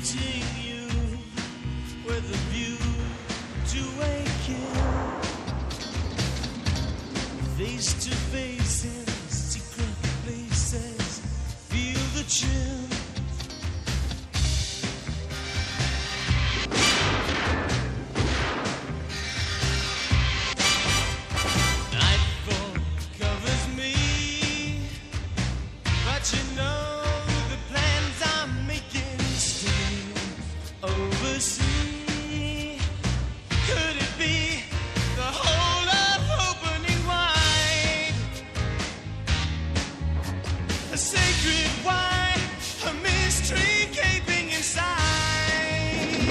meeting you with a view to a kill. Face to face in secret places, feel the chill. Nightfall covers me, but you know the plans I'm making still oversee. Could it be the whole of opening wide? A sacred why, a mystery gaping inside.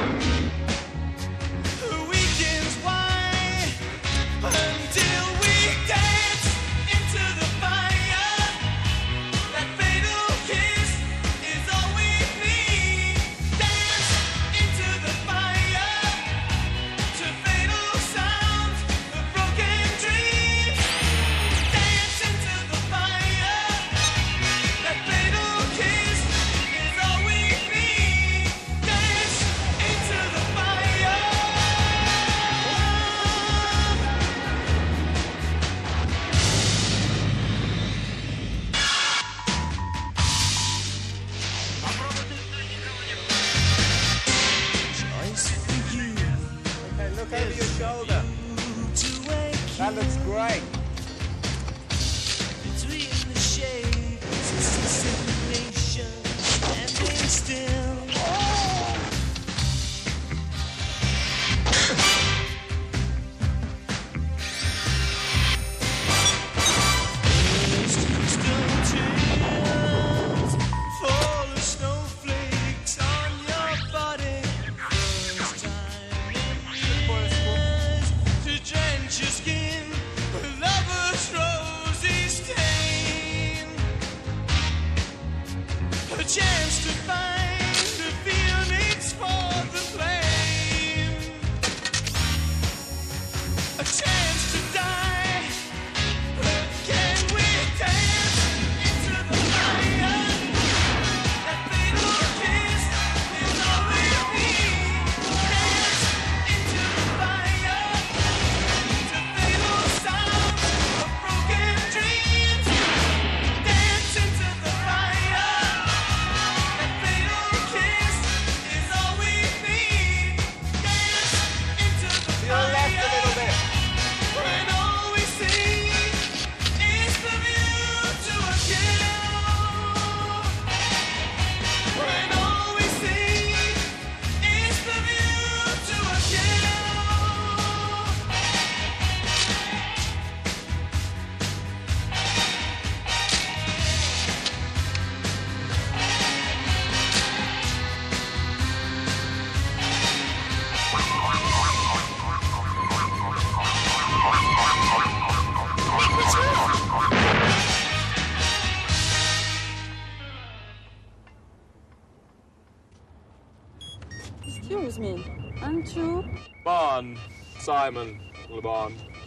The weekends why, until we dance into the fire. That fatal kiss is all we need. Dance into the fire, to fatal sounds of broken dreams. Dance into the fire. That fatal kiss is all we need. Dance into the fire. Choice for you Okay, look over your shoulder. to a That looks great. between the shades of successive nations standing still. Stone tears fall as snowflakes on your body. First time in years to drench your skin with lover's rosy stain. A chance to find the feelings for the flame. A chance to die. But can we dance into the fire? That fatal kiss is all we need. Dance into the fire, to fatal sounds of broken dreams. Dance into the fire. That fatal kiss is all we need. Dance into the To your left a little fire. bit. When all we see is the view to a kill. When all we see is the view to a kill. Excuse me, aren't you? Bond, Simon Le Bon.